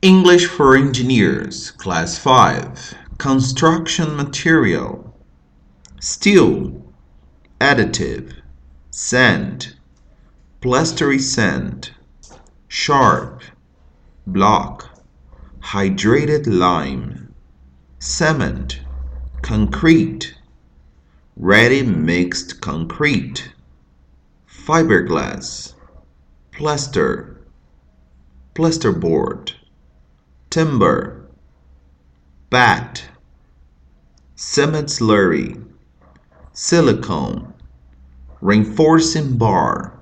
English for Engineers, Class 5, Construction Material, Steel, Additive, Sand, Plastery Sand, Sharp, Block, Hydrated Lime, Cement, Concrete, Ready Mixed Concrete, Fiberglass, Plaster, Plasterboard, Timber, Bat, Cement Slurry, Silicone, Reinforcing Bar,